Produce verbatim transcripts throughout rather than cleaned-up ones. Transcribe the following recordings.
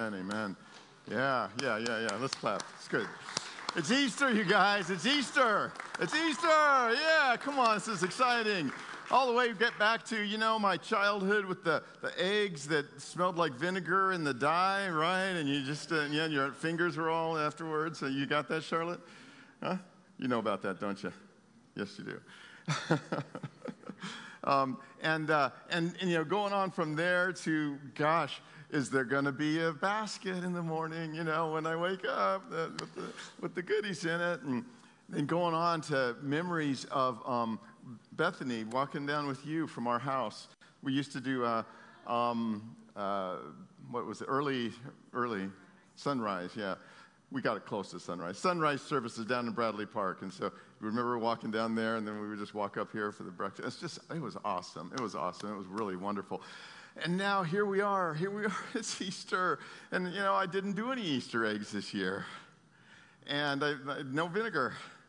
amen, amen. Yeah, yeah, yeah, yeah. Let's clap. It's good. It's Easter, you guys. It's Easter. It's Easter. Yeah, come on. This is exciting. All the way get back to, you know, my childhood with the, the eggs that smelled like vinegar in the dye, right? And you just, uh, yeah, your fingers were all afterwards. So you got that, Charlotte? Huh? You know about that, don't you? Yes, you do. um, and, uh, and, and, you know, going on from there to, gosh, is there going to be a basket in the morning, you know, when I wake up uh, with, the, with the goodies in it? And then going on to memories of um, Bethany walking down with you from our house. We used to do, uh, um, uh, what was it, early, early sunrise, yeah. We got it close to sunrise. Sunrise services down in Bradley Park. And so we remember walking down there, and then we would just walk up here for the breakfast. It's just, it was awesome. It was awesome. It was really wonderful. And now here we are. Here we are. It's Easter. And, you know, I didn't do any Easter eggs this year. And I, I, no vinegar.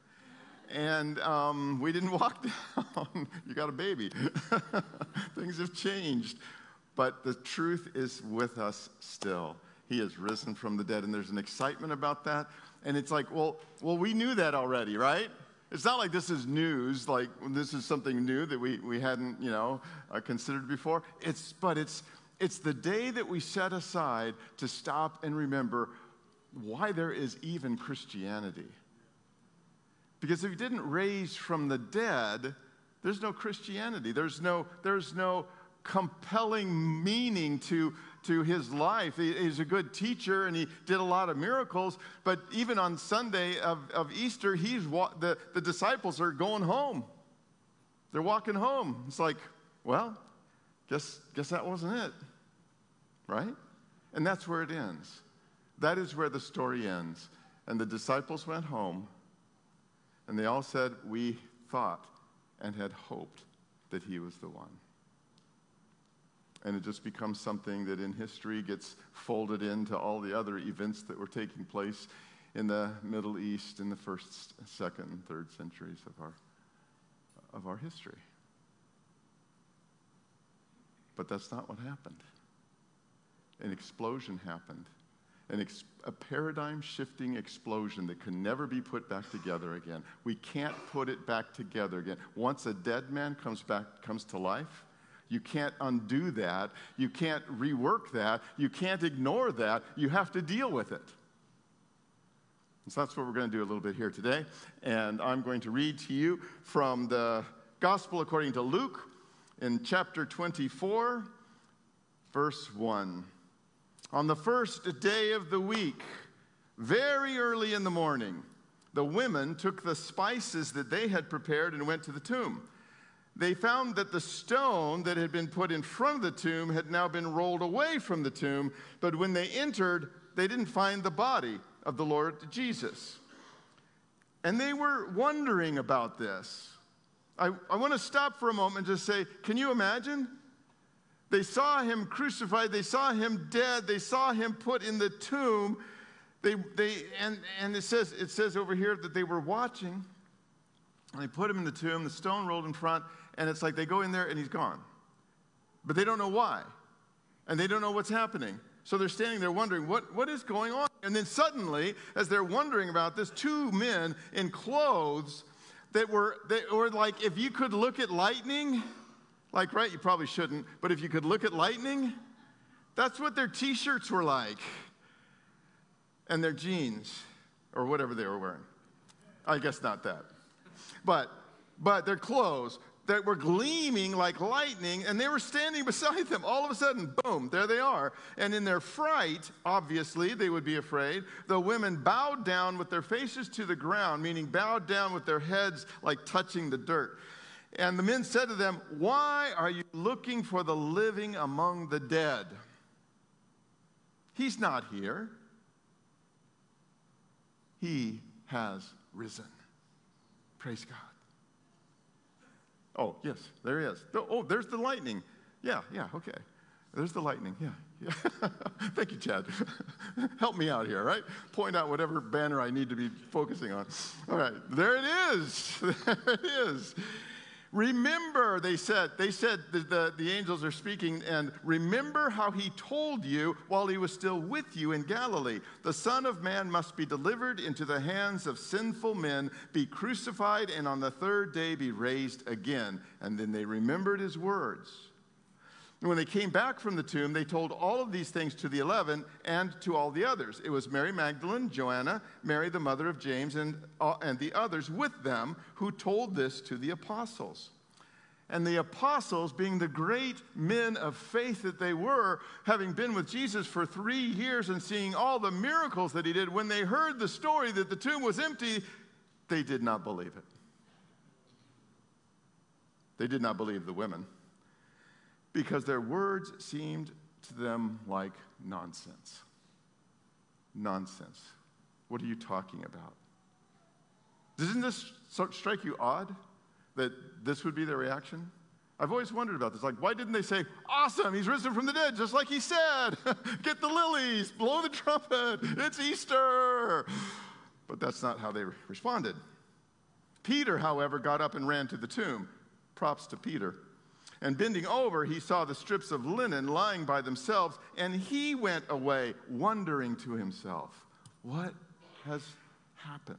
And um, we didn't walk down. You got a baby. Things have changed. But the truth is with us still. He has risen from the dead. And there's an excitement about that. And it's like, well, well, we knew that already, right? It's not like this is news, like this is something new that we, we hadn't, you know, uh, considered before. It's, but it's, it's the day that we set aside to stop and remember why there is even Christianity. Because if he didn't raise from the dead, there's no Christianity. There's no, there's no compelling meaning to, to his life. He, he's a good teacher, and he did a lot of miracles, but even on Sunday of, of Easter, he's the, the disciples are going home. They're walking home. It's like, well, guess, guess that wasn't it, right? And that's where it ends. That is where the story ends. And the disciples went home, and they all said, we thought and had hoped that he was the one. And it just becomes something that in history gets folded into all the other events that were taking place in the Middle East in the first, second, and third centuries of our, of our history. But that's not what happened. An explosion happened. An ex- a paradigm-shifting explosion that can never be put back together again. We can't put it back together again. Once a dead man comes back, comes to life, you can't undo that. You can't rework that. You can't ignore that. You have to deal with it. And so that's what we're going to do a little bit here today. And I'm going to read to you from the Gospel according to Luke in chapter twenty-four, verse one. On the first day of the week, very early in the morning, the women took the spices that they had prepared and went to the tomb. They found that the stone that had been put in front of the tomb had now been rolled away from the tomb, but when they entered, they didn't find the body of the Lord Jesus. And they were wondering about this. I, I want to stop for a moment and just say, can you imagine? They saw him crucified, they saw him dead, they saw him put in the tomb. They, they, and, and it says, it says over here that they were watching, and they put him in the tomb, the stone rolled in front, and it's like they go in there and he's gone. But they don't know why. And they don't know what's happening. So they're standing there wondering, what, what is going on? And then suddenly, as they're wondering about this, two men in clothes that were, that were like, if you could look at lightning, like, right, you probably shouldn't, but if you could look at lightning, that's what their t-shirts were like. And their jeans, or whatever they were wearing. I guess not that. But, but their clothes that were gleaming like lightning, and they were standing beside them. All of a sudden, boom, there they are. And in their fright, obviously, they would be afraid. The women bowed down with their faces to the ground, meaning bowed down with their heads like touching the dirt. And the men said to them, why are you looking for the living among the dead? He's not here. He has risen. Praise God. Oh, yes, there he is. Oh, there's the lightning. Yeah, yeah, okay. There's the lightning, yeah. yeah. Thank you, Chad. Help me out here, right? Point out whatever banner I need to be focusing on. All right, there it is. There it is. Remember, they said, they said, the, the, the angels are speaking, and remember how he told you while he was still with you in Galilee. The Son of Man must be delivered into the hands of sinful men, be crucified, and on the third day be raised again. And then they remembered his words. And when they came back from the tomb, they told all of these things to the eleven and to all the others. It was Mary Magdalene, Joanna, Mary the mother of James, and, uh, and the others with them who told this to the apostles. And the apostles, being the great men of faith that they were, having been with Jesus for three years and seeing all the miracles that he did, when they heard the story that the tomb was empty, they did not believe it. They did not believe the women, because their words seemed to them like nonsense. Nonsense. What are you talking about? Doesn't this strike you odd that this would be their reaction? I've always wondered about this. Like, why didn't they say, awesome, he's risen from the dead, just like he said. Get the lilies, blow the trumpet, it's Easter. But that's not how they responded. Peter, however, got up and ran to the tomb. Props to Peter. And bending over, he saw the strips of linen lying by themselves, and he went away, wondering to himself, what has happened?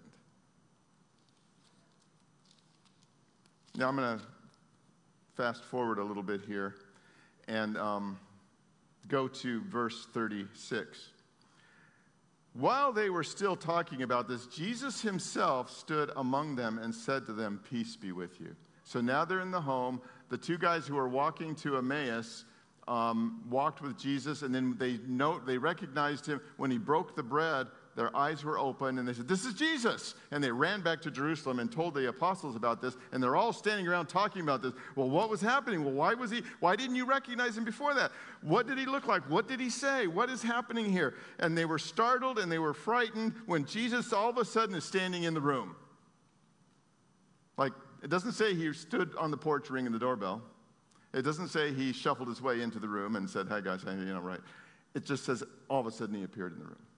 Now I'm going to fast forward a little bit here and um, go to verse thirty-six. While they were still talking about this, Jesus himself stood among them and said to them, peace be with you. So now they're in the home. The two guys who were walking to Emmaus um, walked with Jesus, and then they note they recognized him when he broke the bread. Their eyes were open, and they said, this is Jesus. And they ran back to Jerusalem and told the apostles about this, and they're all standing around talking about this. Well, what was happening? Well, why was he, why didn't you recognize him before that? What did he look like? What did he say? What is happening here? And they were startled and they were frightened when Jesus all of a sudden is standing in the room. Like, it doesn't say he stood on the porch ringing the doorbell. It doesn't say he shuffled his way into the room and said, hey guys, you know, right. It just says all of a sudden he appeared in the room.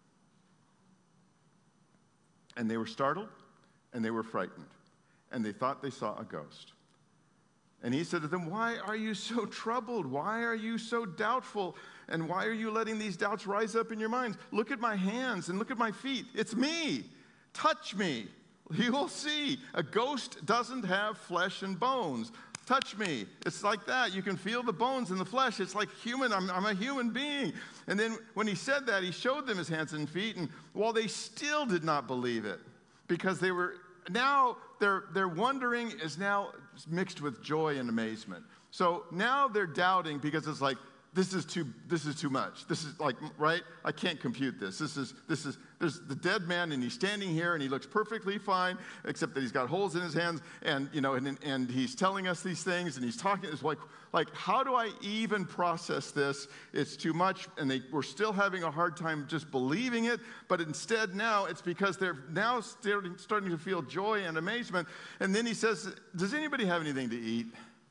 And they were startled and they were frightened. And they thought they saw a ghost. And he said to them, why are you so troubled? Why are you so doubtful? And why are you letting these doubts rise up in your minds? Look at my hands and look at my feet. It's me. Touch me. You will see. A ghost doesn't have flesh and bones. Touch me. It's like that. You can feel the bones and the flesh. It's like human. I'm, I'm a human being. And then when he said that, he showed them his hands and feet. And while they still did not believe it, because they were now, their, their wondering is now mixed with joy and amazement. So now they're doubting because it's like, this is too, this is too much. This is like, right? I can't compute this. This is, this is, there's the dead man and he's standing here and he looks perfectly fine, except that he's got holes in his hands and, you know, and, and he's telling us these things and he's talking. It's like, like, how do I even process this? It's too much. And they were still having a hard time just believing it. But instead now it's because they're now starting, starting to feel joy and amazement. And then he says, does anybody have anything to eat?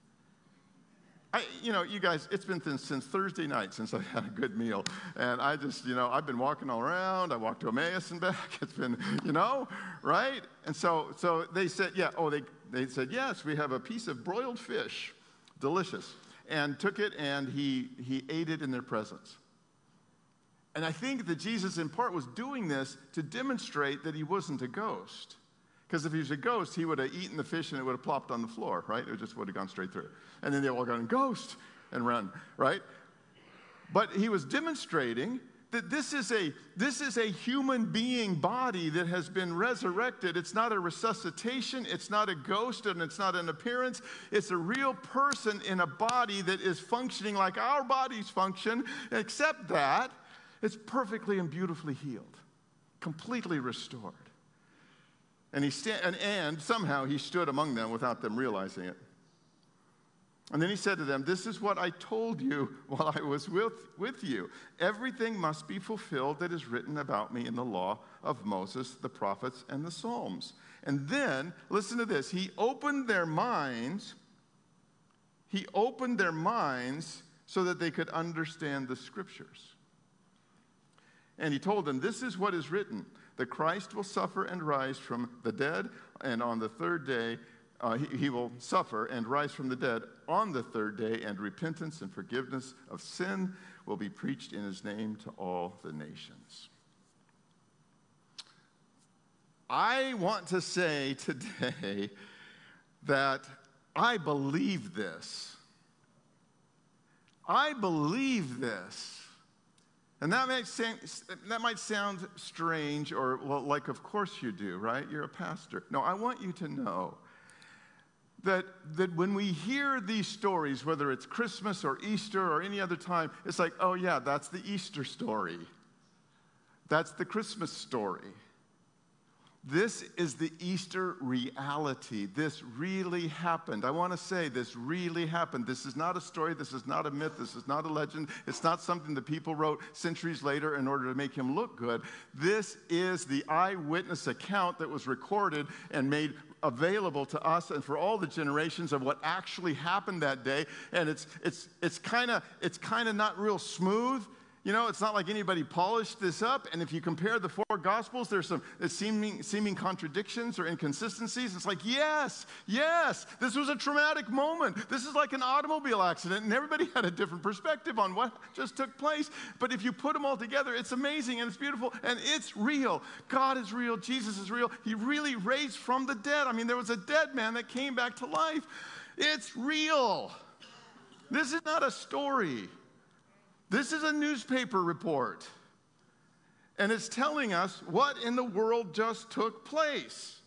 I, you know, you guys, it's been th- since Thursday night since I had a good meal. And I just, you know, I've been walking all around. I walked to Emmaus and back. It's been, you know, right? And so so they said, yeah, oh, they, they said, yes, we have a piece of broiled fish, delicious. And took it and he, he ate it in their presence. And I think that Jesus in part was doing this to demonstrate that he wasn't a ghost. Because if he was a ghost, he would have eaten the fish and it would have plopped on the floor, right? It just would have gone straight through. And then they all gone, ghost, and run, right? But he was demonstrating that this is a this is a human being body that has been resurrected. It's not a resuscitation. It's not a ghost, and it's not an appearance. It's a real person in a body that is functioning like our bodies function, except that it's perfectly and beautifully healed, completely restored. And, he sta- and, and somehow he stood among them without them realizing it. And then he said to them, this is what I told you while I was with, with you. Everything must be fulfilled that is written about me in the law of Moses, the prophets, and the Psalms. And then, listen to this, he opened their minds, he opened their minds so that they could understand the scriptures. And he told them, this is what is written. The Christ will suffer and rise from the dead, and on the third day uh, he, he will suffer and rise from the dead on the third day, and repentance and forgiveness of sin will be preached in his name to all the nations. I want to say today that I believe this. I believe this. And that might sound, that might sound strange, or, well, like, of course you do, right? You're a pastor. No, I want you to know that, that when we hear these stories, whether it's Christmas or Easter or any other time, it's like, oh yeah, that's the Easter story. That's the Christmas story. This is the Easter reality. This really happened. I want to say this really happened. This is not a story. This is not a myth. This is not a legend. It's not something that people wrote centuries later in order to make him look good. This is the eyewitness account that was recorded and made available to us and for all the generations of what actually happened that day. And it's it's it's kind of it's kind of not real smooth. You know, it's not like anybody polished this up. And if you compare the four Gospels, there's some seeming, seeming contradictions or inconsistencies. It's like, yes, yes, this was a traumatic moment. This is like an automobile accident, and everybody had a different perspective on what just took place. But if you put them all together, it's amazing, and it's beautiful, and it's real. God is real. Jesus is real. He really raised from the dead. I mean, there was a dead man that came back to life. It's real. This is not a story. This is a newspaper report, and it's telling us what in the world just took place.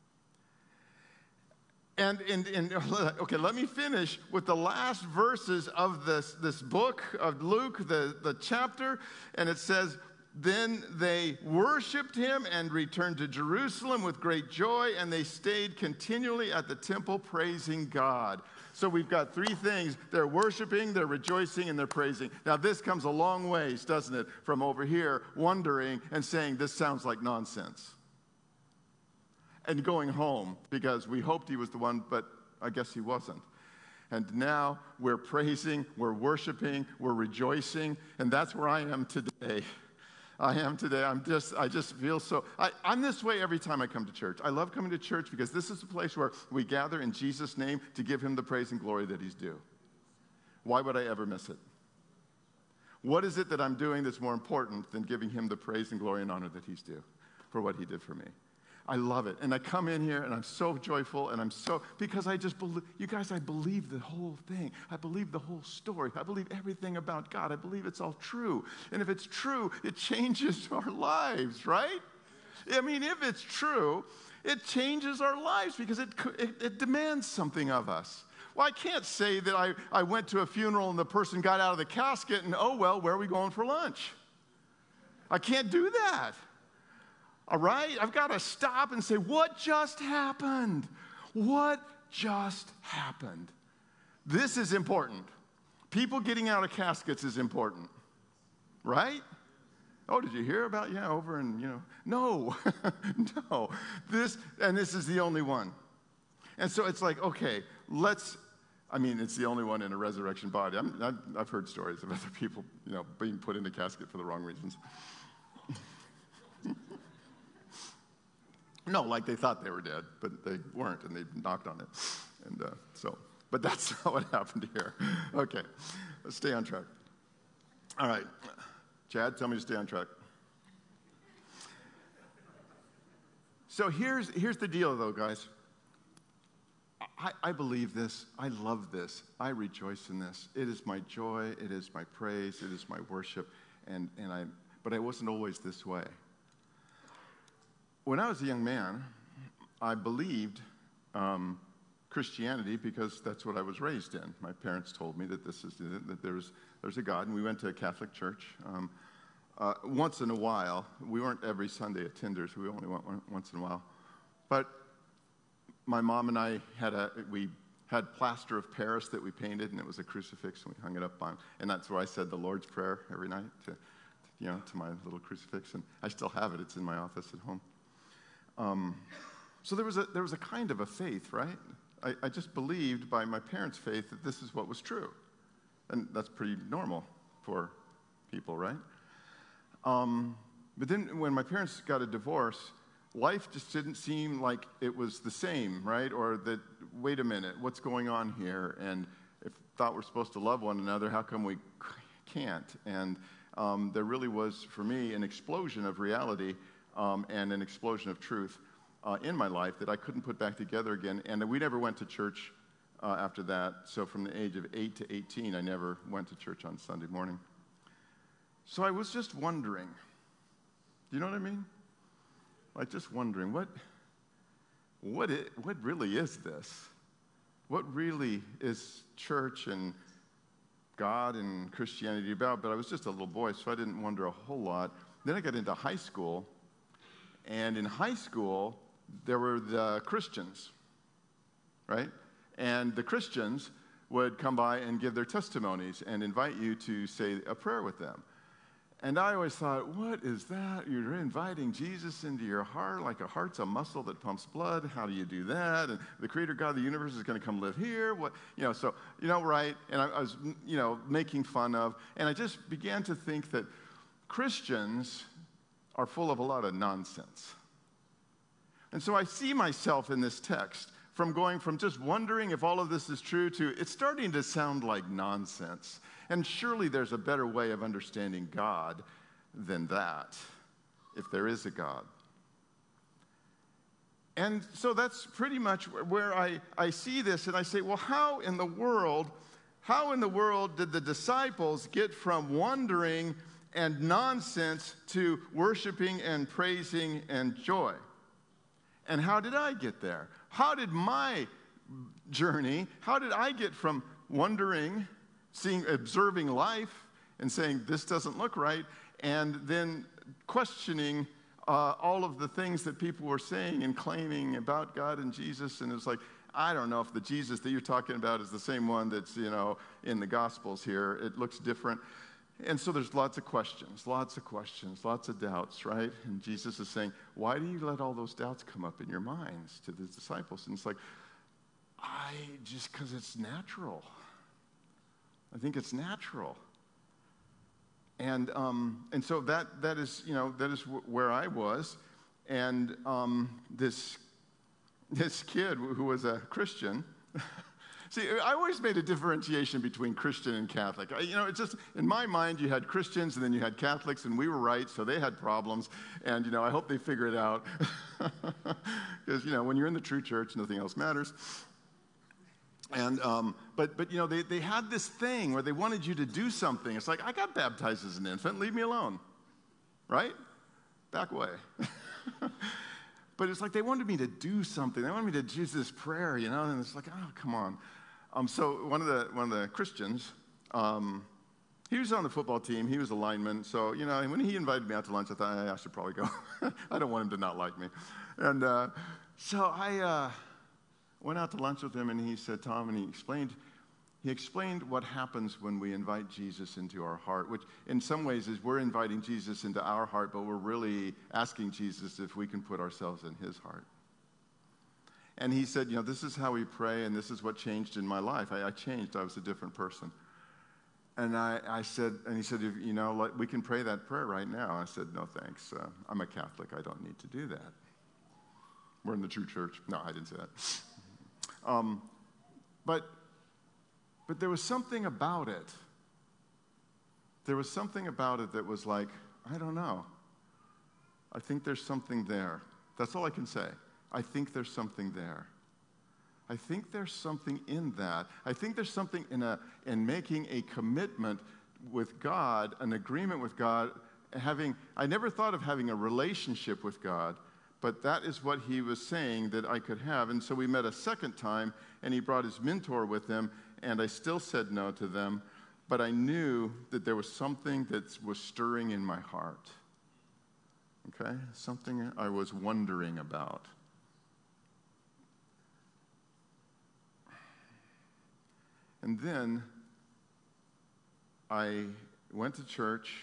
And, and, and okay, let me finish with the last verses of this, this book of Luke, the, the chapter, and it says, then they worshiped him and returned to Jerusalem with great joy, and they stayed continually at the temple praising God. So we've got three things. They're worshiping, they're rejoicing, and they're praising. Now this comes a long ways, doesn't it, from over here wondering and saying this sounds like nonsense. And going home because we hoped he was the one, but I guess he wasn't. And now we're praising, we're worshiping, we're rejoicing, and that's where I am today. I am today. I'm just, I just feel so, I, I'm this way every time I come to church. I love coming to church because this is a place where we gather in Jesus' name to give him the praise and glory that he's due. Why would I ever miss it? What is it that I'm doing that's more important than giving him the praise and glory and honor that he's due for what he did for me? I love it. And I come in here and I'm so joyful and I'm so, because I just believe, you guys, I believe the whole thing. I believe the whole story. I believe everything about God. I believe it's all true. And if it's true, it changes our lives, right? I mean, if it's true, it changes our lives because it, it, it demands something of us. Well, I can't say that I, I went to a funeral and the person got out of the casket and, oh, well, where are we going for lunch? I can't do that. All right? I've got to stop and say, what just happened? What just happened? This is important. People getting out of caskets is important. Right? Oh, did you hear about, yeah, over in, you know, no, no. This, and this is the only one. And so it's like, okay, let's, I mean, it's the only one in a resurrection body. I'm, I've, I've heard stories of other people, you know, being put in a casket for the wrong reasons. No, like they thought they were dead, but they weren't, and they knocked on it. And uh, so, but that's not what happened here. Okay, let's stay on track. All right, Chad, tell me to stay on track. So here's, here's the deal, though, guys. I, I believe this. I love this. I rejoice in this. It is my joy. It is my praise. It is my worship. And, and I, but I wasn't always this way. When I was a young man, I believed um, Christianity because that's what I was raised in. My parents told me that this is that there's there's a God, and we went to a Catholic church um, uh, once in a while. We weren't every Sunday attenders; we only went one, once in a while. But my mom and I had a we had plaster of Paris that we painted, and it was a crucifix, and we hung it up on. And that's where I said the Lord's Prayer every night, to you know, to my little crucifix, and I still have it. It's in my office at home. Um, so there was a there was a kind of a faith, right? I, I just believed by my parents' faith that this is what was true, and that's pretty normal for people, right? Um, but then when my parents got a divorce, life just didn't seem like it was the same, right? Or that, wait a minute, what's going on here? And if thought we're supposed to love one another, how come we can't? And um, there really was, for me, an explosion of reality um, and an explosion of truth uh, in my life that I couldn't put back together again. And we never went to church uh, after that. So from the age of eight to eighteen, I never went to church on Sunday morning. So I was just wondering, do you know what I mean? Like just wondering, what, what, it, what really is this? What really is church and God and Christianity about? But I was just a little boy, so I didn't wonder a whole lot. Then I got into high school, and in high school, there were the Christians, right? And the Christians would come by and give their testimonies and invite you to say a prayer with them. And I always thought, what is that? You're inviting Jesus into your heart, like a heart's a muscle that pumps blood. How do you do that? And the creator God of the universe is going to come live here. What, you know, so, you know, right? And I, I was, you know, making fun of. And I just began to think that Christians are full of a lot of nonsense. And so I see myself in this text from going from just wondering if all of this is true to it's starting to sound like nonsense. And surely there's a better way of understanding God than that, if there is a God. And so that's pretty much where I, I see this, and I say, well, how in the world, how in the world did the disciples get from wondering and nonsense to worshiping and praising and joy? And how did I get there? How did my journey, how did I get from wondering, seeing, observing life and saying, this doesn't look right, and then questioning uh, all of the things that people were saying and claiming about God and Jesus, and it's like, I don't know if the Jesus that you're talking about is the same one that's, you know, in the Gospels here. It looks different. And so there's lots of questions, lots of questions, lots of doubts, right? And Jesus is saying, why do you let all those doubts come up in your minds to the disciples? And it's like, I just, because it's natural. I think it's natural. And um, and so that that is, you know, that is w- where I was. And um, this, this kid who was a Christian, see, I always made a differentiation between Christian and Catholic. I, you know, it's just, in my mind, you had Christians and then you had Catholics, and we were right, so they had problems. And, you know, I hope they figure it out. Because, you know, when you're in the true church, nothing else matters. And, um, but, but, you know, they, they had this thing where they wanted you to do something. It's like, I got baptized as an infant, leave me alone, right? Back away. But it's like they wanted me to do something. They wanted me to use this prayer, you know, and it's like, oh, come on. Um, so one of the one of the Christians, um, he was on the football team. He was a lineman. So, you know, when he invited me out to lunch, I thought, I should probably go. I don't want him to not like me. And uh, so I uh, went out to lunch with him, and he said, Tom, and he explained, he explained what happens when we invite Jesus into our heart, which in some ways is we're inviting Jesus into our heart, but we're really asking Jesus if we can put ourselves in his heart. And he said, you know, this is how we pray, and this is what changed in my life. I, I changed. I was a different person. And I, I said, and he said, you know, like, we can pray that prayer right now. I said, no, thanks. Uh, I'm a Catholic. I don't need to do that. We're in the true church. No, I didn't say that. Um, but, but there was something about it. There was something about it that was like, I don't know. I think there's something there. That's all I can say. I think there's something there. I think there's something in that. I think there's something in a in making a commitment with God, an agreement with God, having I never thought of having a relationship with God, but that is what he was saying that I could have. And so we met a second time, and he brought his mentor with him, and I still said no to them, but I knew that there was something that was stirring in my heart. Okay? Something I was wondering about. And then I went to church,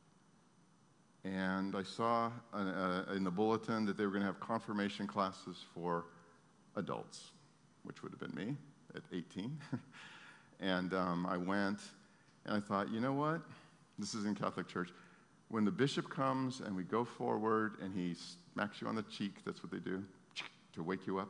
and I saw uh, uh, in the bulletin that they were going to have confirmation classes for adults, which would have been me at eighteen. And um, I went, and I thought, you know what? This is in Catholic church. when the bishop comes and we go forward and he smacks you on the cheek, that's what they do, to wake you up.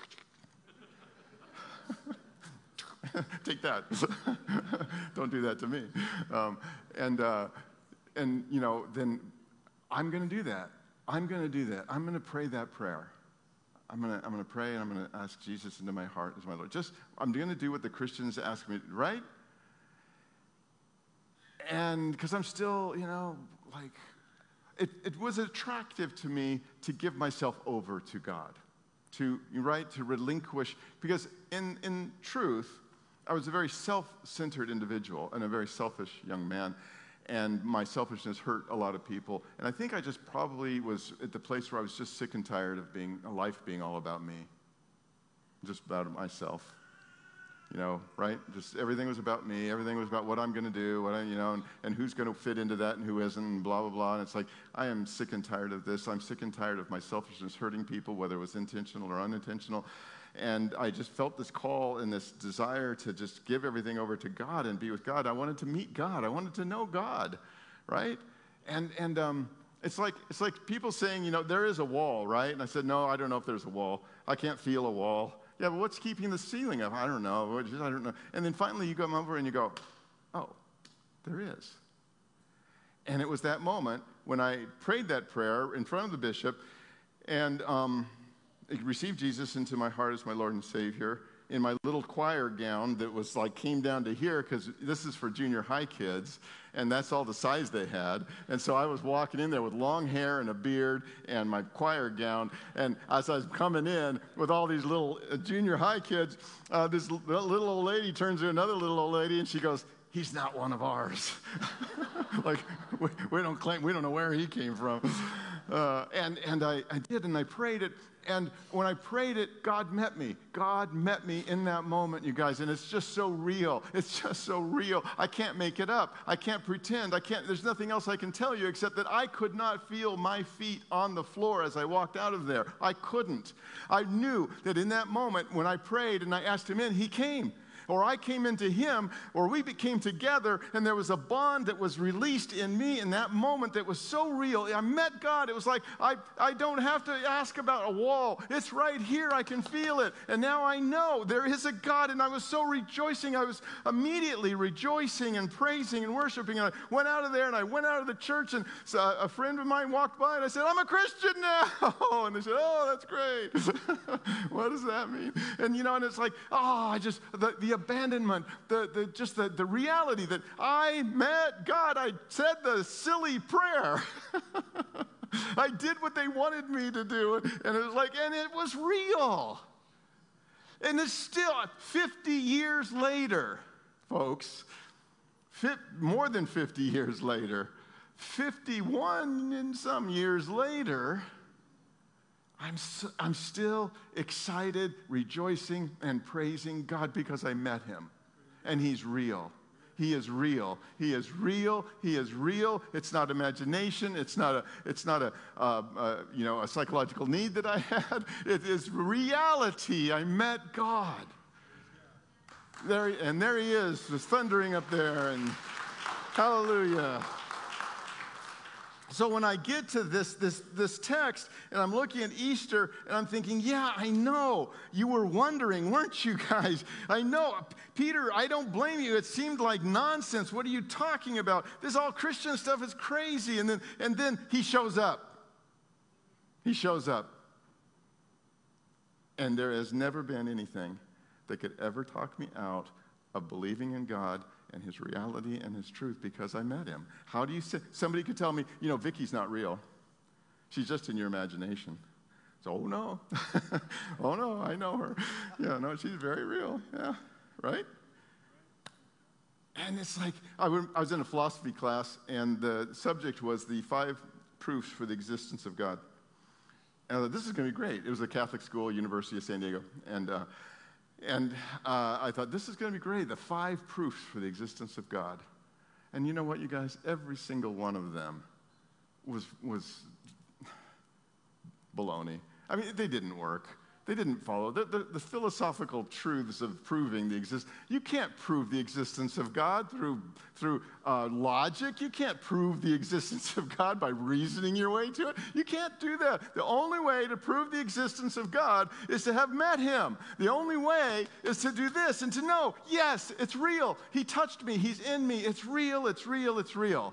Take that. Don't do that to me. Um, and, uh, and, you know, then I'm going to do that. I'm going to do that. I'm going to pray that prayer. I'm going to I'm going to pray and I'm going to ask Jesus into my heart as my Lord. Just, I'm going to do what the Christians ask me, right? And because I'm still, you know, like, it, it was attractive to me to give myself over to God, to, right, to relinquish, because in, in truth, I was a very self-centered individual and a very selfish young man, and my selfishness hurt a lot of people, and I think I just probably was at the place where I was just sick and tired of being, life being all about me, just about myself. You know, right? Just everything was about me. Everything was about what I'm going to do, what I, you know, and, and who's going to fit into that and who isn't, and blah, blah, blah. And it's like, I am sick and tired of this. I'm sick and tired of my selfishness hurting people, whether it was intentional or unintentional. And I just felt this call and this desire to just give everything over to God and be with God. I wanted to meet God. I wanted to know God, right? And and um, it's like it's like people saying, you know, there is a wall, right? And I said, no, I don't know if there's a wall. I can't feel a wall. Yeah, but what's keeping the ceiling up? I don't know. I don't know. And then finally you come over and you go, oh, there is. And it was that moment when I prayed that prayer in front of the bishop and um, received Jesus into my heart as my Lord and Savior in my little choir gown that was like came down to here, because this is for junior high kids, and that's all the size they had. And so I was walking in there with long hair and a beard and my choir gown, and as I was coming in with all these little uh, junior high kids, uh, this l- little old lady turns to another little old lady and she goes, he's not one of ours. Like, we, we don't claim, we don't know where he came from. Uh, and and I, I did, and I prayed it. And when I prayed it, God met me. God met me in that moment, you guys. And it's just so real. It's just so real. I can't make it up. I can't pretend. I can't. There's nothing else I can tell you except that I could not feel my feet on the floor as I walked out of there. I couldn't. I knew that in that moment when I prayed and I asked him in, he came. Or I came into him, or we became together, and there was a bond that was released in me in that moment that was so real. I met God. It was like, I, I don't have to ask about a wall. It's right here. I can feel it. And now I know there is a God, and I was so rejoicing. I was immediately rejoicing and praising and worshiping. And I went out of there, and I went out of the church, and so a friend of mine walked by, and I said, I'm a Christian now. And they said, oh, that's great. What does that mean? And, you know, and it's like, oh, I just, the, the abandonment, the, the just the, the reality that I met God. I said the silly prayer. I did what they wanted me to do, and it was like, and it was real. And it's still fifty years later, folks, fit, more than fifty years later, fifty-one and some years later, I'm, so, I'm still excited, rejoicing, and praising God because I met him. And he's real. He is real. He is real. He is real. It's not imagination. It's not a, it's not a, uh, uh, you know, a psychological need that I had. It is reality. I met God. There, and there he is, just thundering up there, and hallelujah. So when I get to this, this, this text, and I'm looking at Easter, and I'm thinking, yeah, I know. You were wondering, weren't you guys? I know. Peter, I don't blame you. It seemed like nonsense. What are you talking about? This all Christian stuff is crazy. And then, and then he shows up. He shows up. And there has never been anything that could ever talk me out of believing in God and his reality and his truth because I met him. How do you say, somebody could tell me, you know, Vicky's not real. She's just in your imagination. So, oh no, oh no, I know her. Yeah, no, she's very real. Yeah, right? And it's like, I was in a philosophy class, and the subject was the five proofs for the existence of God. And I thought, this is going to be great. It was a Catholic school, University of San Diego. And uh, And uh, I thought, this is going to be great, the five proofs for the existence of God. And you know what, you guys? Every single one of them was was baloney. I mean, they didn't work. They didn't follow the, the, the philosophical truths of proving the existence. You can't prove the existence of God through, through uh, logic. You can't prove the existence of God by reasoning your way to it. You can't do that. The only way to prove the existence of God is to have met him. The only way is to do this and to know, yes, it's real. He touched me. He's in me. It's real. It's real. It's real.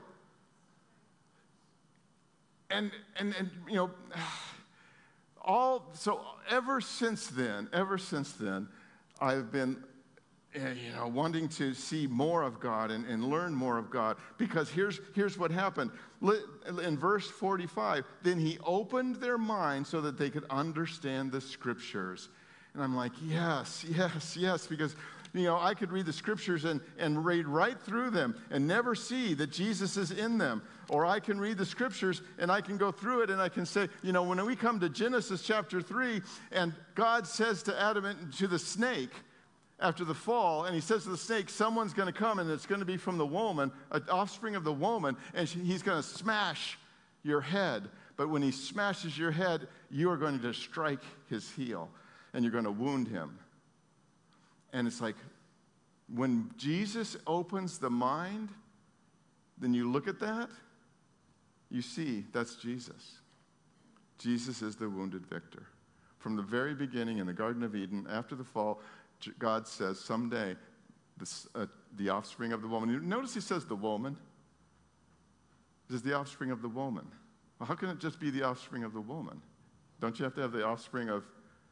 And, and, and you know... All, so ever since then, ever since then, I've been, you know, wanting to see more of God and, and learn more of God, because here's, here's what happened. In verse forty-five, then he opened their minds so that they could understand the scriptures. And I'm like, yes, yes, yes, because, you know, I could read the scriptures and, and read right through them and never see that Jesus is in them. Or I can read the scriptures and I can go through it and I can say, you know, when we come to Genesis chapter three and God says to Adam and to the snake after the fall, and he says to the snake, someone's going to come and it's going to be from the woman, an offspring of the woman, and she, he's going to smash your head. But when he smashes your head, you are going to strike his heel and you're going to wound him. And it's like, when Jesus opens the mind, then you look at that, you see that's Jesus. Jesus is the wounded victor. From the very beginning in the Garden of Eden, after the fall, God says someday this, uh, the offspring of the woman. Notice he says the woman. This is the offspring of the woman. Well, how can it just be the offspring of the woman? Don't you have to have the offspring of...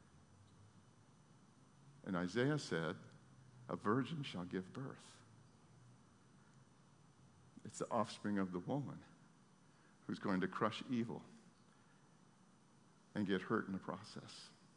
And Isaiah said, a virgin shall give birth. It's the offspring of the woman who's going to crush evil and get hurt in the process.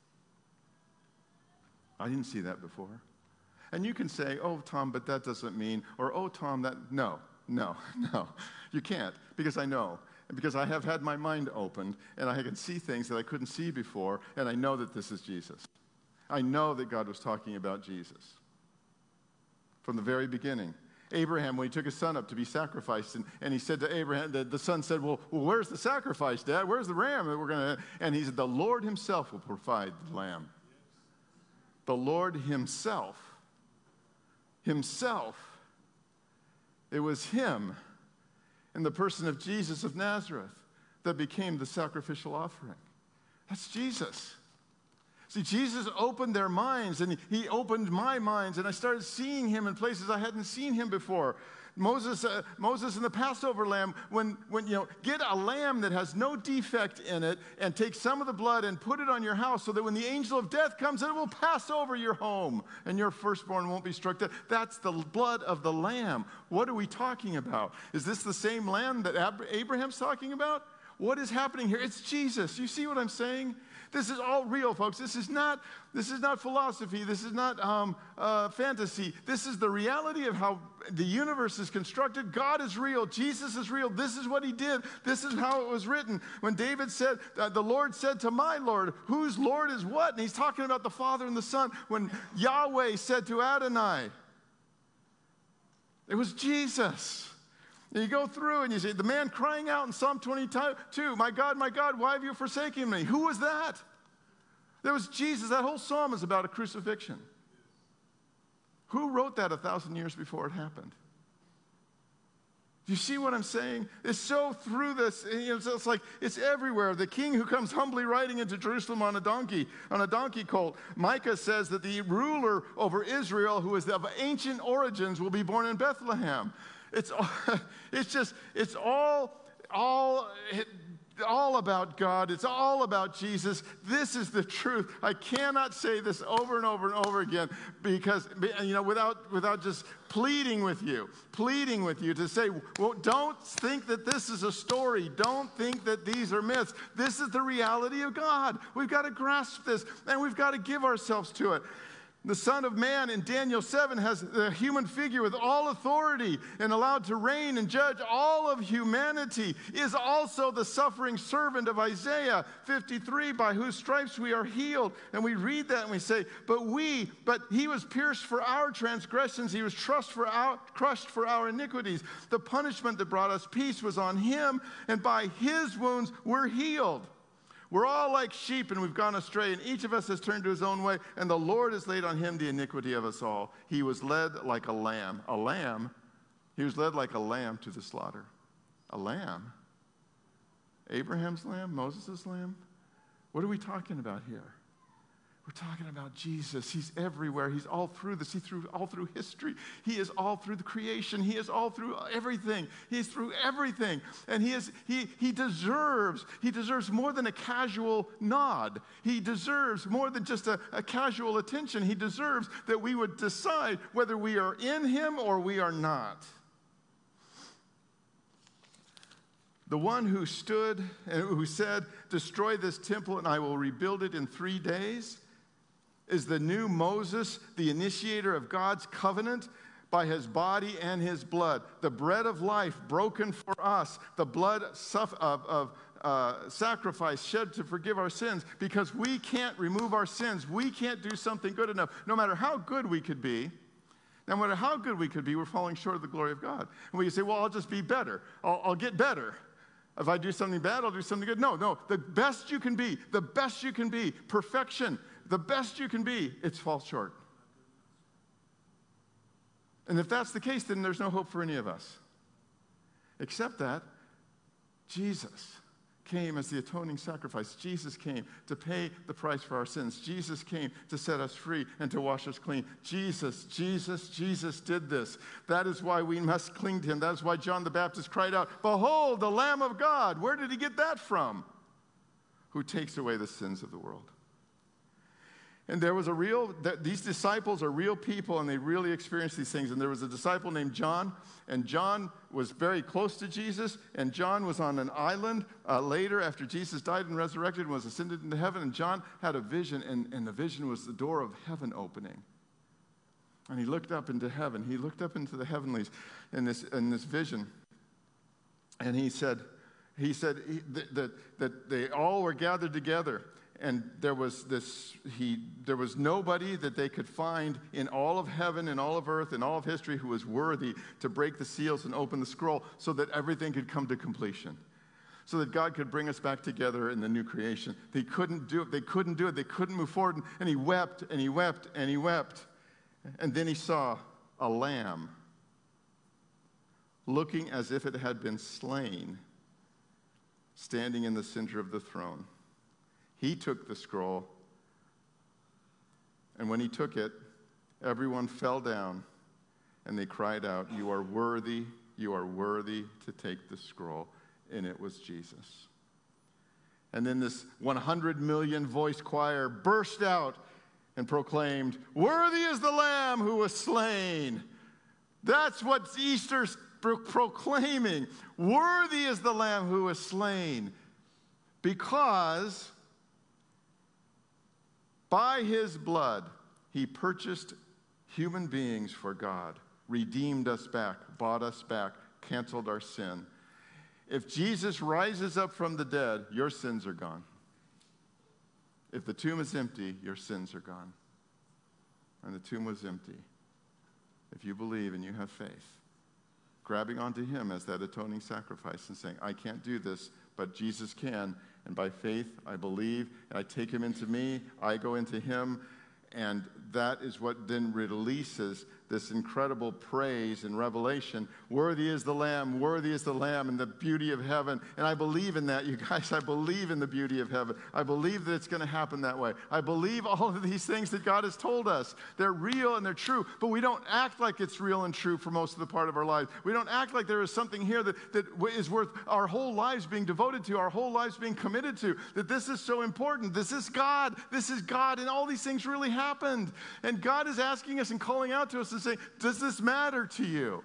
I didn't see that before. And you can say, oh, Tom, but that doesn't mean, or oh, Tom, that, no, no, no. You can't, because I know. And because I have had my mind opened, and I can see things that I couldn't see before, and I know that this is Jesus. I know that God was talking about Jesus from the very beginning. Abraham, when he took his son up to be sacrificed, and, and he said to Abraham, the, the son said, well, well, where's the sacrifice, Dad? Where's the ram that we're going to... And he said, the Lord himself will provide the lamb. The Lord himself. Himself. It was him in the person of Jesus of Nazareth that became the sacrificial offering. That's Jesus. See, Jesus opened their minds, and he opened my minds, and I started seeing him in places I hadn't seen him before. Moses, uh, Moses and the Passover lamb, when, when, you know, get a lamb that has no defect in it and take some of the blood and put it on your house so that when the angel of death comes, it will pass over your home and your firstborn won't be struck dead. That's the blood of the lamb. What are we talking about? Is this the same lamb that Ab- Abraham's talking about? What is happening here? It's Jesus. You see what I'm saying? This is all real, folks. This is not, this is not philosophy. This is not um, uh, fantasy. This is the reality of how the universe is constructed. God is real. Jesus is real. This is what he did. This is how it was written. When David said, uh, the Lord said to my Lord, whose Lord is what? And he's talking about the Father and the Son. When Yahweh said to Adonai, it was Jesus. And you go through and you see the man crying out in Psalm twenty-two, my God, my God, why have you forsaken me? Who was that? There was Jesus. That whole psalm is about a crucifixion. Who wrote that a thousand years before it happened? Do you see what I'm saying? It's so through this, you know, it's like it's everywhere. The king who comes humbly riding into Jerusalem on a donkey, on a donkey colt. Micah says that the ruler over Israel, who is of ancient origins, will be born in Bethlehem. It's all, it's just, it's all, all, all about God. It's all about Jesus. This is the truth. I cannot say this over and over and over again because, you know, without, without just pleading with you, pleading with you to say, well, don't think that this is a story. Don't think that these are myths. This is the reality of God. We've got to grasp this, and we've got to give ourselves to it. The Son of Man in Daniel seven has a human figure with all authority and allowed to reign and judge all of humanity, is also the suffering servant of Isaiah fifty-three, by whose stripes we are healed. And we read that and we say, but we, but he was pierced for our transgressions, he was crushed for our, crushed for our iniquities. The punishment that brought us peace was on him, and by his wounds we're healed. We're all like sheep, and we've gone astray, and each of us has turned to his own way, and the Lord has laid on him the iniquity of us all. He was led like a lamb. A lamb? He was led like a lamb to the slaughter. A lamb? Abraham's lamb? Moses' lamb? What are we talking about here? We're talking about Jesus. He's everywhere. He's all through this. He's through, all through history. He is all through the creation. He is all through everything. He's through everything. And he is he he deserves, he deserves more than a casual nod. He deserves more than just a, a casual attention. He deserves that we would decide whether we are in him or we are not. The one who stood and who said, "Destroy this temple and I will rebuild it in three days," is the new Moses, the initiator of God's covenant by his body and his blood. The bread of life broken for us, the blood of, of uh, sacrifice shed to forgive our sins, because we can't remove our sins. We can't do something good enough. No matter how good we could be, no matter how good we could be, we're falling short of the glory of God. And we say, well, I'll just be better. I'll, I'll get better. If I do something bad, I'll do something good. No, no, the best you can be, the best you can be, perfection, the best you can be, it's falls short. And if that's the case, then there's no hope for any of us. Except that Jesus came as the atoning sacrifice. Jesus came to pay the price for our sins. Jesus came to set us free and to wash us clean. Jesus, Jesus, Jesus did this. That is why we must cling to him. That is why John the Baptist cried out, "Behold, the Lamb of God." Where did he get that from? Who takes away the sins of the world. And there was a real, these disciples are real people, and they really experienced these things. And there was a disciple named John, and John was very close to Jesus, and John was on an island uh, later after Jesus died and resurrected and was ascended into heaven, and John had a vision, and, and the vision was the door of heaven opening. And he looked up into heaven. He looked up into the heavenlies in this, in this vision, and he said, he said he, that, that, that they all were gathered together. And there was this, he, there was nobody that they could find in all of heaven, in all of earth, in all of history who was worthy to break the seals and open the scroll so that everything could come to completion. So that God could bring us back together in the new creation. They couldn't do it. They couldn't do it. They couldn't move forward. And he wept, and he wept, and he wept. And then he saw a lamb looking as if it had been slain, standing in the center of the throne. He took the scroll, and when he took it, everyone fell down, and they cried out, "You are worthy, you are worthy to take the scroll." And it was Jesus. And then this one hundred million voice choir burst out and proclaimed, "Worthy is the Lamb who was slain." That's what Easter's pro- proclaiming. Worthy is the Lamb who was slain, because by his blood, he purchased human beings for God, redeemed us back, bought us back, canceled our sin. If Jesus rises up from the dead, your sins are gone. If the tomb is empty, your sins are gone. And the tomb was empty. If you believe and you have faith, grabbing onto him as that atoning sacrifice and saying, "I can't do this, but Jesus can. And by faith, I believe, and I take him into me, I go into him." And that is what then releases this incredible praise and revelation. Worthy is the Lamb, worthy is the Lamb, and the beauty of heaven. And I believe in that, you guys. I believe in the beauty of heaven. I believe that it's going to happen that way. I believe all of these things that God has told us. They're real and they're true, but we don't act like it's real and true for most of the part of our lives. We don't act like there is something here that, that is worth our whole lives being devoted to, our whole lives being committed to, that this is so important. This is God. This is God, and all these things really happened. And God is asking us and calling out to us and saying, does this matter to you?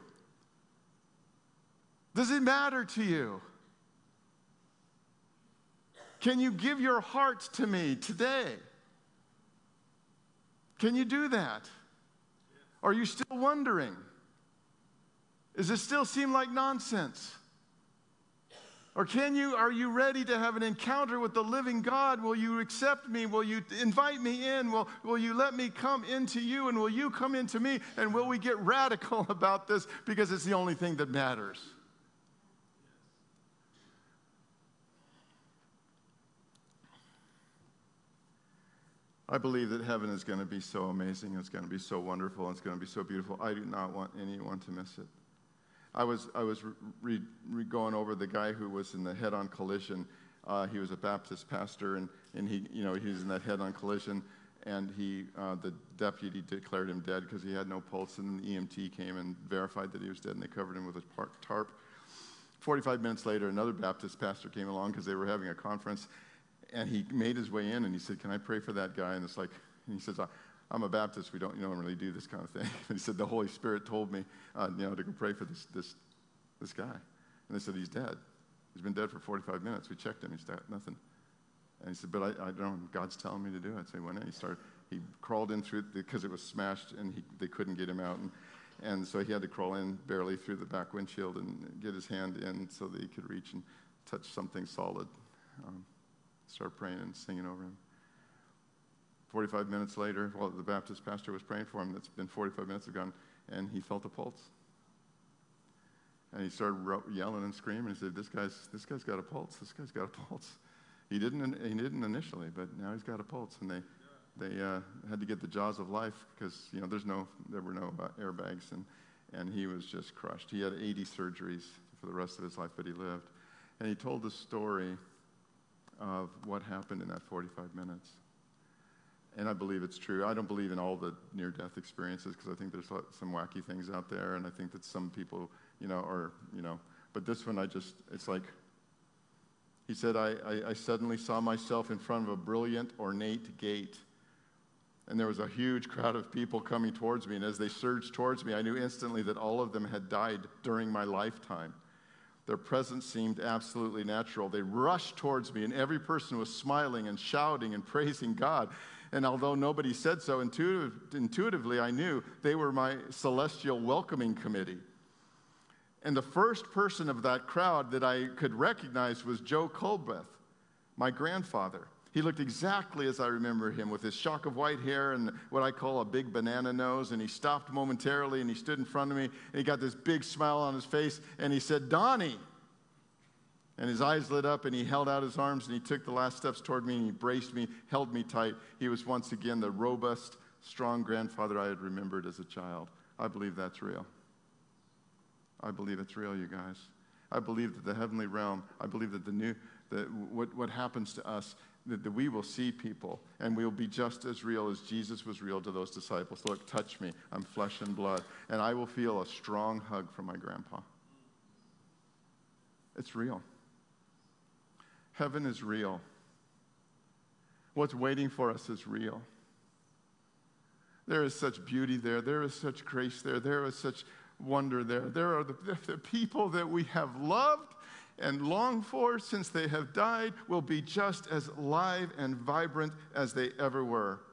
Does it matter to you? Can you give your heart to me today? Can you do that? Are you still wondering? Does it still seem like nonsense? Or can you, are you ready to have an encounter with the living God? Will you accept me? Will you invite me in? Will, will you let me come into you? And will you come into me? And will we get radical about this? Because it's the only thing that matters. I believe that heaven is going to be so amazing. It's going to be so wonderful. It's going to be so beautiful. I do not want anyone to miss it. I was I was re, re going over the guy who was in the head-on collision. Uh, he was a Baptist pastor, and and he you know he was in that head-on collision, and he uh, the deputy declared him dead because he had no pulse, and the E M T came and verified that he was dead, and they covered him with a tarp. forty-five minutes later, another Baptist pastor came along because they were having a conference, and he made his way in, and he said, "Can I pray for that guy?" And it's like, and he says, "I'm a Baptist. We don't, you don't really do this kind of thing." And he said, "The Holy Spirit told me, uh, you know, to go pray for this this this guy." And they said, "He's dead. He's been dead for forty-five minutes. We checked him. He's dead. Nothing." And he said, "But I, I don't know. God's telling me to do it." So he went in. He started. He crawled in through because it was smashed, and he, they couldn't get him out, and and so he had to crawl in barely through the back windshield and get his hand in so that he could reach and touch something solid. Um, start praying and singing over him. forty-five minutes later, while the Baptist pastor was praying for him, it's been forty-five minutes have gone, and he felt a pulse. And he started yelling and screaming. He said, "This guy's this guy's got a pulse. This guy's got a pulse." He didn't he didn't initially, but now he's got a pulse. And they they uh, had to get the jaws of life because you know there's no there were no uh, airbags, and and he was just crushed. He had eighty surgeries for the rest of his life, but he lived. And he told the story of what happened in that forty-five minutes. And I believe it's true. I don't believe in all the near-death experiences because I think there's some wacky things out there, and I think that some people, you know, are, you know, but this one I just, it's like, he said, I, I, I suddenly saw myself in front of a brilliant, ornate gate, and there was a huge crowd of people coming towards me, and as they surged towards me, I knew instantly that all of them had died during my lifetime. Their presence seemed absolutely natural. They rushed towards me, and every person was smiling and shouting and praising God. And although nobody said so, intuitive, intuitively I knew they were my celestial welcoming committee. And the first person of that crowd that I could recognize was Joe Colbeth, my grandfather. He looked exactly as I remember him, with his shock of white hair and what I call a big banana nose. And he stopped momentarily, and he stood in front of me, and he got this big smile on his face, and he said, "Donnie." And his eyes lit up, and he held out his arms, and he took the last steps toward me, and he braced me, held me tight. He was once again the robust, strong grandfather I had remembered as a child. I believe that's real. I believe it's real, you guys. I believe that the heavenly realm, I believe that the new, that what, what happens to us, that, that we will see people, and we will be just as real as Jesus was real to those disciples. Look, touch me. I'm flesh and blood. And I will feel a strong hug from my grandpa. It's real. Heaven is real. What's waiting for us is real. There is such beauty there. There is such grace there. There is such wonder there. There are the, the people that we have loved and longed for since they have died will be just as live and vibrant as they ever were.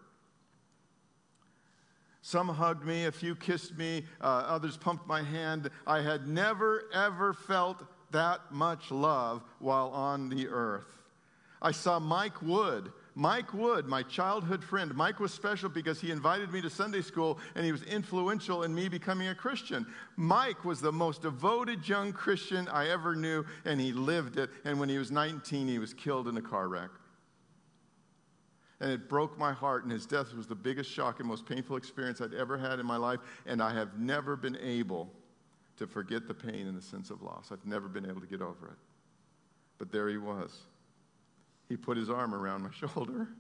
Some hugged me, a few kissed me, uh, others pumped my hand. I had never, ever felt that much love while on the earth. I saw Mike Wood. Mike Wood, my childhood friend. Mike was special because he invited me to Sunday school, and he was influential in me becoming a Christian. Mike was the most devoted young Christian I ever knew, and he lived it. And when he was nineteen, he was killed in a car wreck. And it broke my heart, and his death was the biggest shock and most painful experience I'd ever had in my life, and I have never been able to forget the pain and the sense of loss. I've never been able to get over it. But there he was. He put his arm around my shoulder.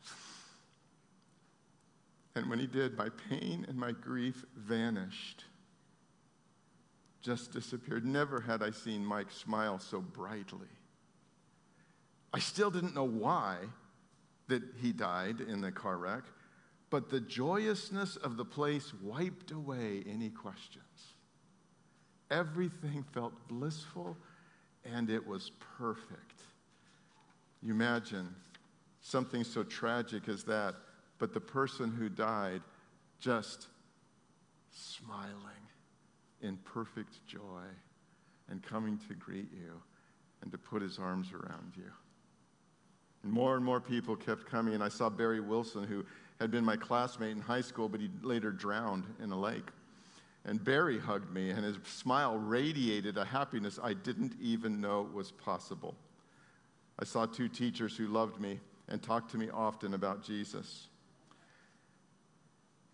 And when he did, my pain and my grief vanished. Just disappeared. Never had I seen Mike smile so brightly. I still didn't know why that he died in the car wreck, but the joyousness of the place wiped away any questions. Everything felt blissful, and it was perfect. You imagine something so tragic as that, but the person who died just smiling in perfect joy and coming to greet you and to put his arms around you. And more and more people kept coming, and I saw Barry Wilson, who had been my classmate in high school, but he later drowned in a lake. And Barry hugged me, and his smile radiated a happiness I didn't even know was possible. I saw two teachers who loved me and talked to me often about Jesus.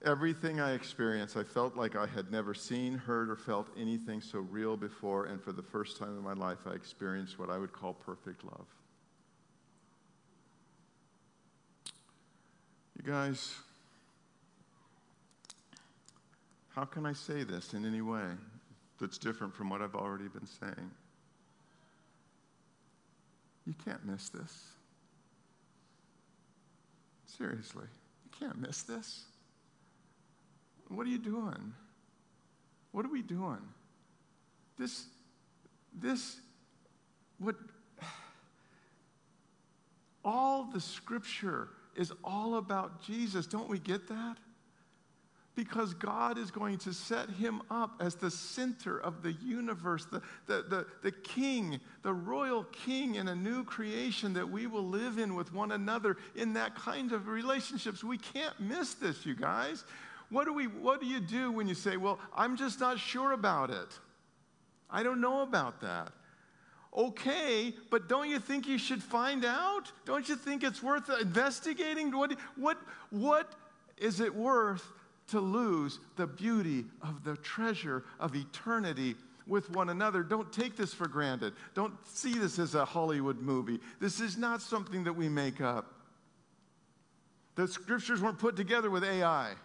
Everything I experienced, I felt like I had never seen, heard, or felt anything so real before, and for the first time in my life, I experienced what I would call perfect love. You guys, how can I say this in any way that's different from what I've already been saying? You can't miss this. Seriously, you can't miss this. What are you doing? What are we doing? This, this, what, all the scripture is all about Jesus. Don't we get that? Because God is going to set him up as the center of the universe, the, the, the, the king, the royal king in a new creation that we will live in with one another in that kind of relationships. We can't miss this, you guys. What do we, what do you do when you say, well, I'm just not sure about it? I don't know about that. Okay, but don't you think you should find out? Don't you think it's worth investigating? What, what, what is it worth to lose the beauty of the treasure of eternity with one another? Don't take this for granted. Don't see this as a Hollywood movie. This is not something that we make up. The scriptures weren't put together with A I.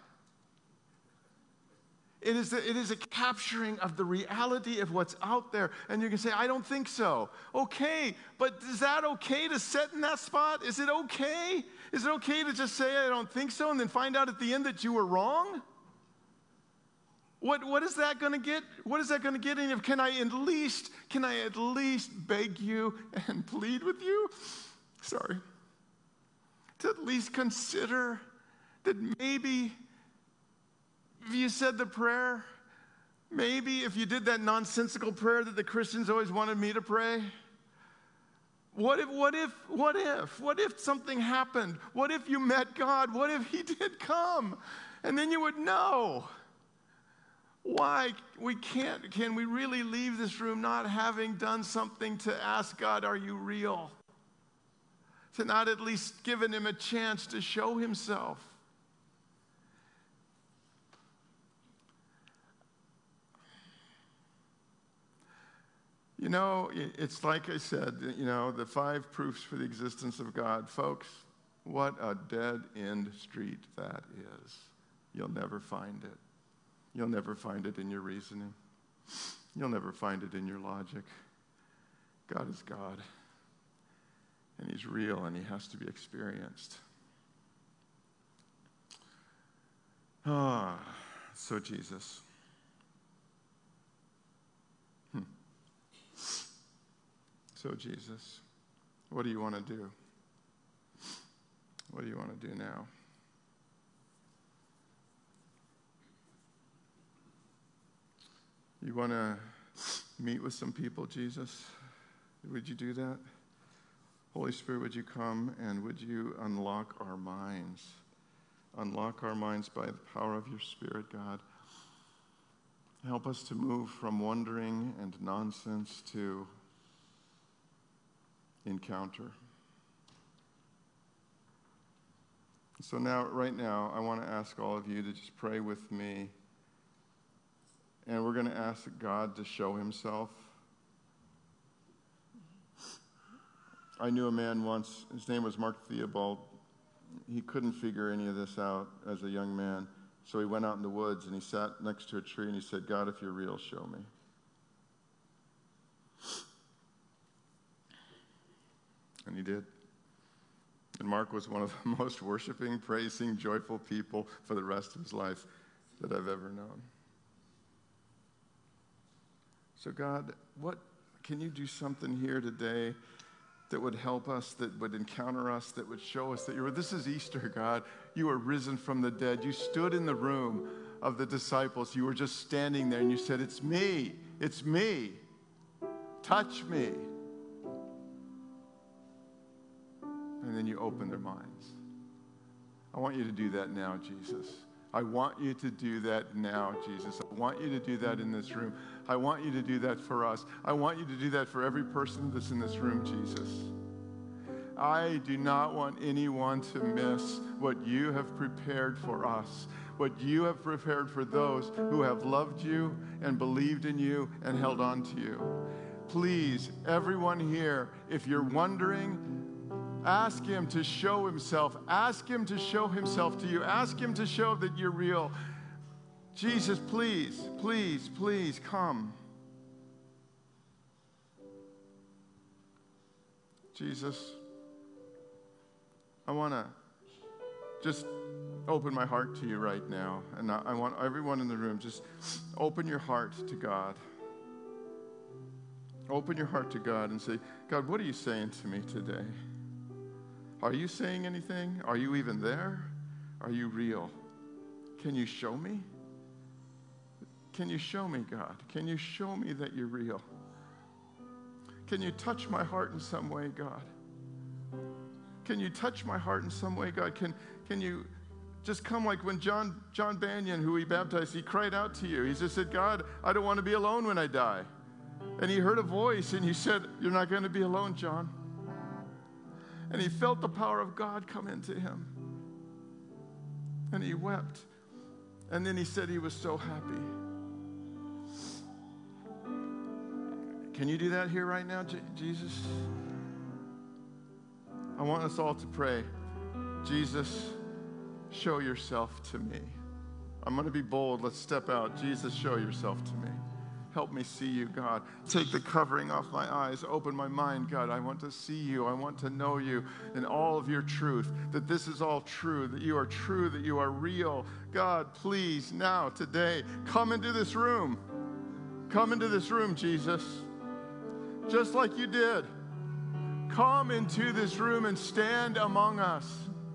It is, a, it is a capturing of the reality of what's out there. And you can say, I don't think so. Okay, but is that okay to sit in that spot? Is it okay? Is it okay to just say, I don't think so, and then find out at the end that you were wrong? What, what is that going to get? What is that going to get in you? Can I at least, can I at least beg you and plead with you? Sorry. To at least consider that maybe if you said the prayer, maybe if you did that nonsensical prayer that the Christians always wanted me to pray, what if, what if, what if, what if something happened? What if you met God? What if he did come? And then you would know. Why we can't, can we really leave this room not having done something to ask God, are you real? To not at least given him a chance to show himself. You know, it's like I said, you know, the five proofs for the existence of God. Folks, what a dead-end street that is. You'll never find it. You'll never find it in your reasoning. You'll never find it in your logic. God is God, and he's real, and he has to be experienced. Ah, so Jesus. Hmm. So Jesus, what do you want to do? What do you want to do now? You want to meet with some people, Jesus? Would you do that? Holy Spirit, would you come and would you unlock our minds? Unlock our minds by the power of your Spirit, God. Help us to move from wondering and nonsense to encounter. So now, right now, I want to ask all of you to just pray with me. And we're going to ask God to show himself. I knew a man once, his name was Mark Theobald. He couldn't figure any of this out as a young man. So he went out in the woods and he sat next to a tree and he said, God, if you're real, show me. And he did. And Mark was one of the most worshiping, praising, joyful people for the rest of his life that I've ever known. So God, what can you do something here today that would help us, that would encounter us, that would show us that you were, this is Easter, God. You were risen from the dead. You stood in the room of the disciples. You were just standing there and you said, it's me, it's me. Touch me. And then you open their minds. I want you to do that now, Jesus. I want you to do that now, Jesus. I want you to do that in this room. I want you to do that for us. I want you to do that for every person that's in this room, Jesus. I do not want anyone to miss what you have prepared for us. what you have prepared for those who have loved you and believed in you and held on to you. Please, everyone here, if you're wondering, ask him to show himself. Ask him to show himself to you. Ask him to show that you're real. Jesus, please, please, please come. Jesus, I want to just open my heart to you right now. And I want everyone in the room, just open your heart to God. Open your heart to God and say, God, what are you saying to me today? Are you saying anything? Are you even there? Are you real? Can you show me? Can you show me, God? Can you show me that you're real? Can you touch my heart in some way, God? Can you touch my heart in some way, God? Can, can you just come like when John, John Banyan, who he baptized, he cried out to you. He just said, God, I don't want to be alone when I die. And he heard a voice and he said, you're not going to be alone, John. And he felt the power of God come into him. And he wept. And then he said he was so happy. Can you do that here right now, J- Jesus? I want us all to pray. Jesus, show yourself to me. I'm going to be bold. Let's step out. Jesus, show yourself to me. Help me see you, God. Take the covering off my eyes. Open my mind, God. I want to see you. I want to know you in all of your truth, that this is all true, that you are true, that you are real. God, please, now, today, come into this room. Come into this room, Jesus. Just like you did. Come into this room and stand among us.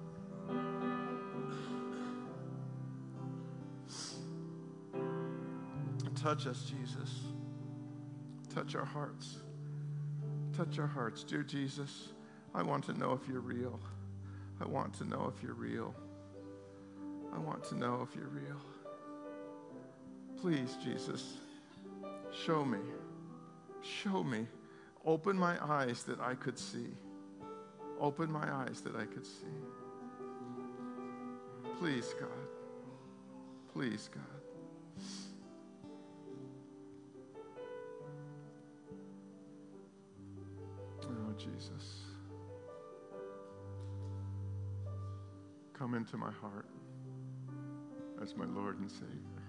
Touch us, Jesus. Touch our hearts. Touch our hearts. Dear Jesus, I want to know if you're real. I want to know if you're real. I want to know if you're real. Please, Jesus, show me. Show me. Open my eyes that I could see. Open my eyes that I could see. Please, God. Please, God. Oh, Jesus. Come into my heart as my Lord and Savior.